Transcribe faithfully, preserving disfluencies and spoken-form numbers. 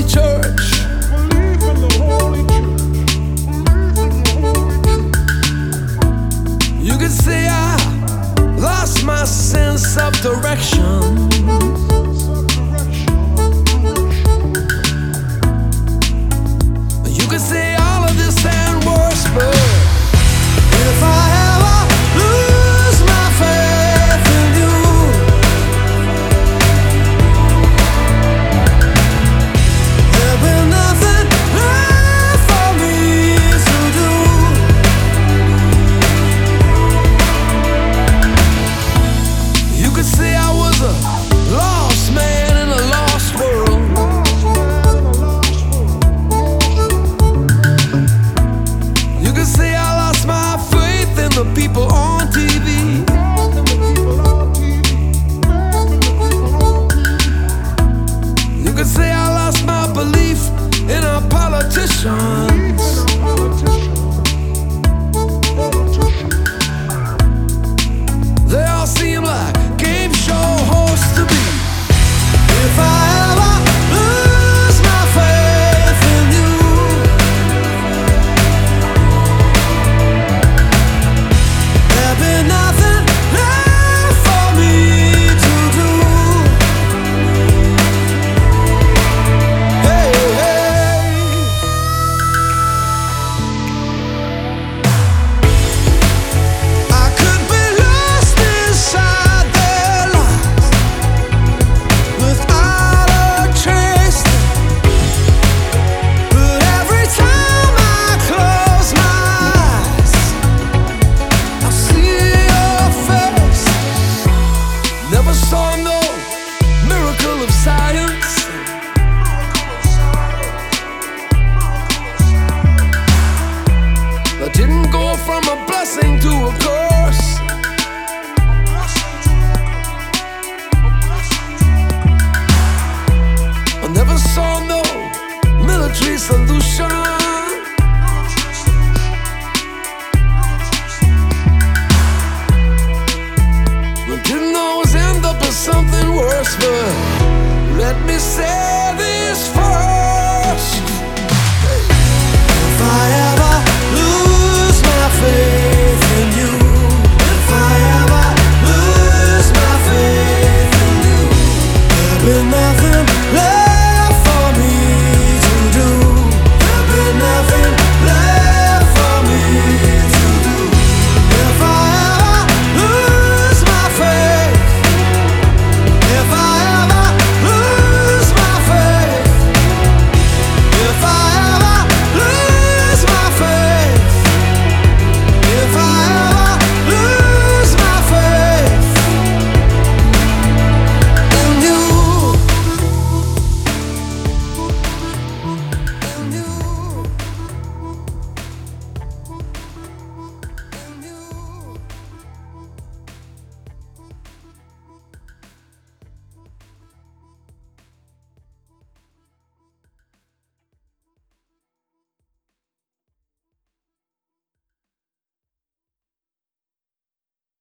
church. Believe in the Holy Church. You could say I lost my sense of direction. You could say all of this and worse, but if I ever lose my faith in you, there'll be nothing left for me to do. You could say I was a lost man in a lost world. You could say I lost my faith in the people on T V. You could say I lost my belief in our politicians. They all seem like game show hosts to me. If I ever lose my faith in you, there'll be nothing left for me to do. Hey, hey. I could be lost inside their lies without a trace. But every time I close my eyes, I see your face. Never saw no miracle of science. I didn't go from a blessing to a curse. I never saw no military solution. I didn't always end up as something worse, but let me say this first. If I ever lose my faith in you, if I ever lose my faith in you, there'll be nothing